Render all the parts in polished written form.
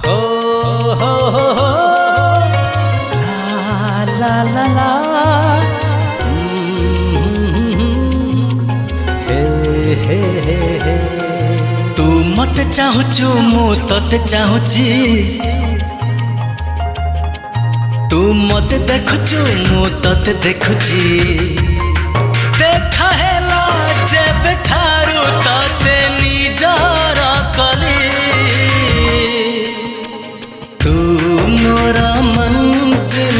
हो ला ला ला हे तू मत चाहूचु मु तते चाहूची तू मत देखुचु मु तते देखुची देखा हेला जेब ठारू तते निजर कली तू मोरा मंजिल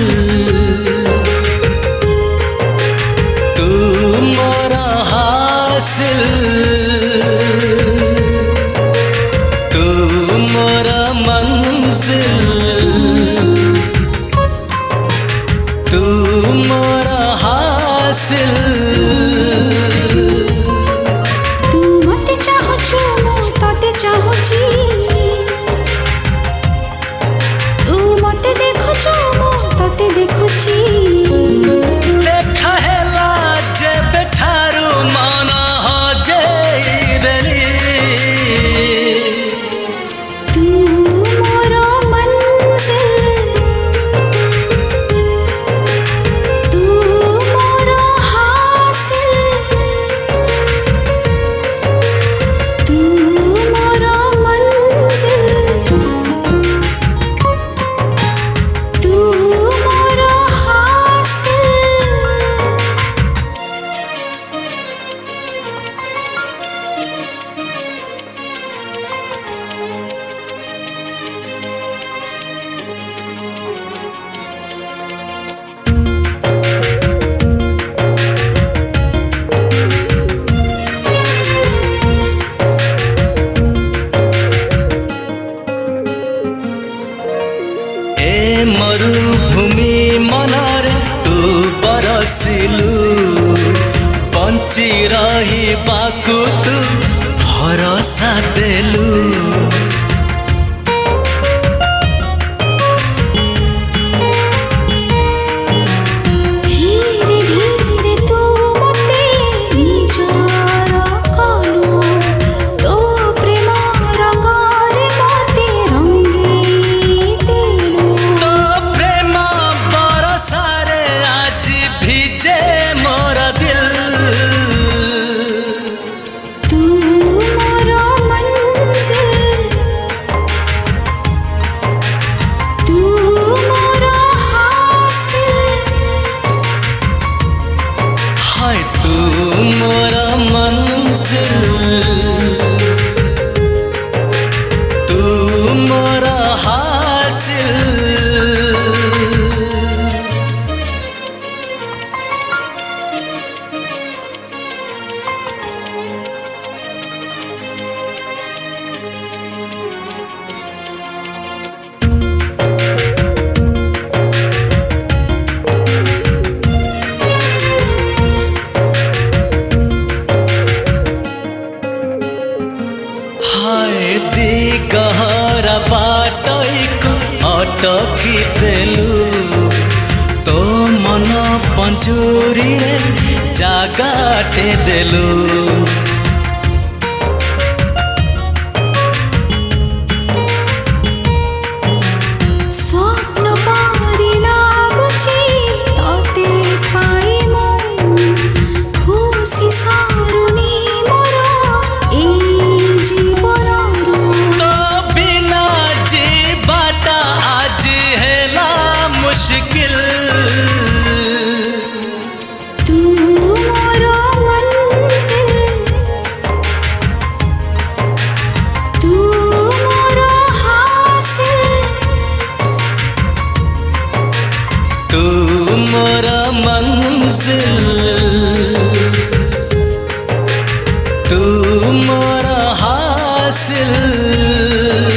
तू मोरा हासिल तू मोरा मंजिल तू मोरा हासिल तू मत चाहूचु मु तते चाहूची तू मत देखुचु मु तते देखुची देखा हेला जेब ठारू मन हजेदेली तू मोरा मंजिल तू मोरा हासिल तू मोरा मंजिल तू मोरा हासिल ए मरुभूमि मनरे तू बरसिलु बंची रहिबाकु तू भरोसा देलु धीरे धीरे तू मते निजर कलु तो प्रेम रंगरे मते रंगी देलु तो प्रेम बरसारे आज भिजे मोर दिल तू मोरा मंजिल तू मोरा हासिल हाय तू मोरा मंजिल तू मोरा हासिल हाय दिगहरा बाटैको अटकी देलु तो मन पंजुरी रे जागाटे देलु स्वप्न पारी लागुची तते पाई मु खुशी सारुनी मोरा ए जीवनरु तो बिना जीवाटा आज हेला मुश्किल तू मोरा मंजिल तू मोरा हासिल तू मोरा मंजिल तू मोरा हासिल